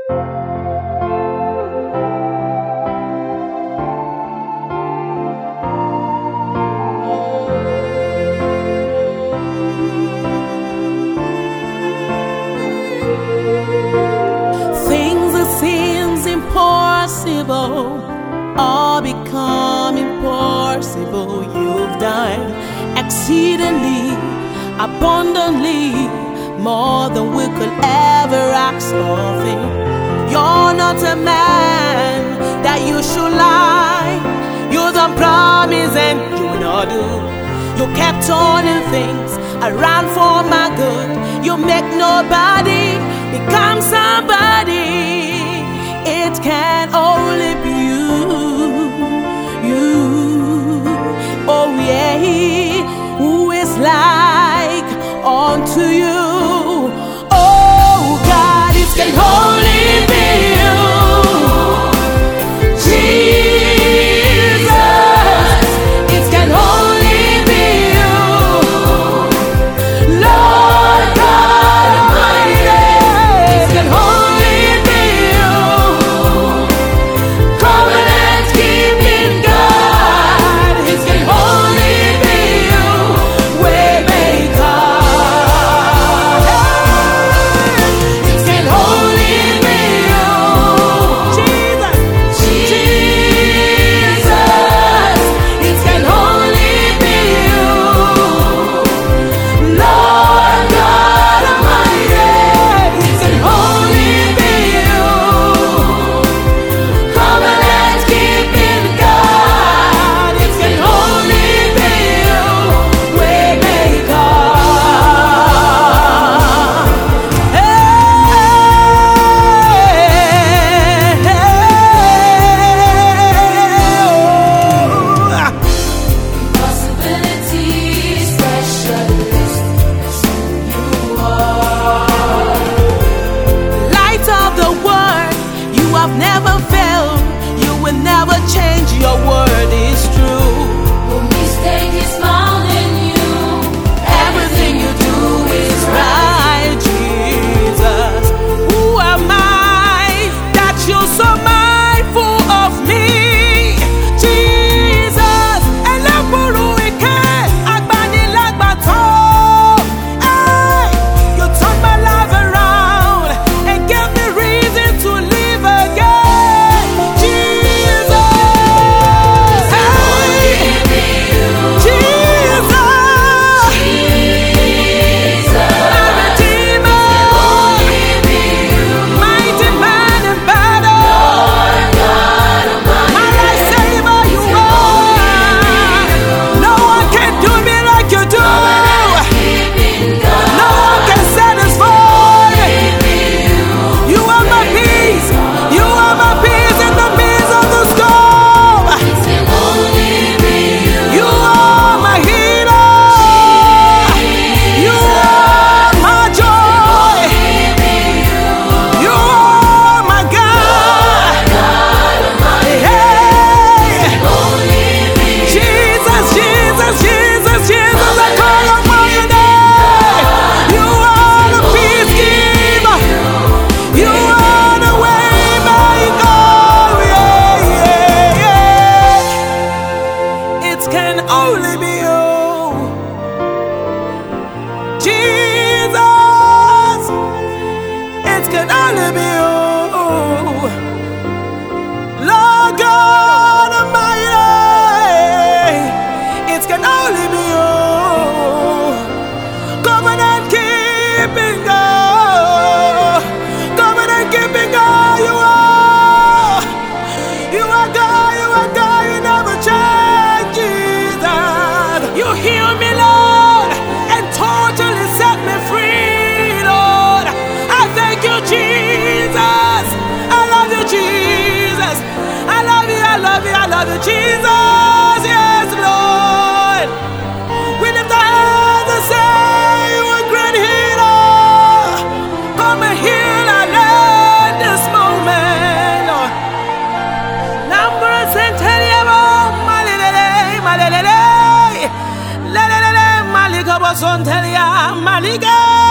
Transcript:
All become impossible. You've done exceedingly, abundantly, more than we could ever ask or think. You're not a man that you should lie. You don't promise and you will not do. You kept turning things around for my good. You make nobody become somebody. It can only be you. Oh yeah, who is like unto you? Oh God, it can only be you. Jesus, it can only be you. Lord God Almighty, it can only be you. Covenant keeping God, it can only be you. Waymaker, it can only be you. Jesus, it can only be you. Lord God Almighty, it can only be you. Covenant keeping God, it can only be you. Waymaker, possibilities, specialist, that's who you are. Light of the world, you have never failed. You will never change. Your word is true. No mistake is found in you. Everything you do is right, Jesus. Who am I that you're so mindful of me? Jesus, Eleburu Ike, Agbanilagbata. Hey, you turned my life around and gave me reason to live again. Jesus, hey, Jesus, my Redeemer, mighty man in battle, my life saver, you are. No one can do me like you do. No one can satisfy. You are my peace. You are my peace in the midst of the storm. You are my healer. You are my joy. You are my God. Hey, Jesus, Jesus, Jesus, Jesus, I call upon your name. You are the peace giver. You are the way maker. Yeah, yeah. It can only be you. Jesus, it can only be you. Lord God Almighty, it can only be you. Covenant keeping God, covenant keeping God, you are. You are God, you are God, you never change, Jesus. You heal me, Lord, and totally set me free, Lord. I thank you, Jesus. I love you, Jesus. I love you, I love you, I love you, Jesus. Yes, Lord. We lift our hands and say, you are great healer. Come and heal our land this moment, Lord. Number centennial, malelele, malelele, lelelele, maligabo sontelia, maliga.